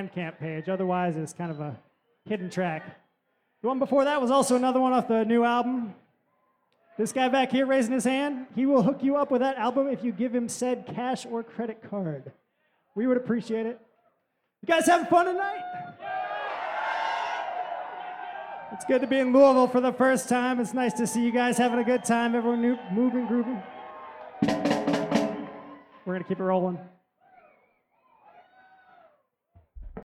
Bandcamp page. Otherwise, it's kind of a hidden track. The one before that was also another one off the new album. This guy back here raising his hand, he will hook you up with that album if you give him said cash or credit card. We would appreciate it. You guys having fun tonight? It's good to be in Louisville for the first time. It's nice to see you guys having a good time. Everyone moving, grooving. We're going to keep it rolling.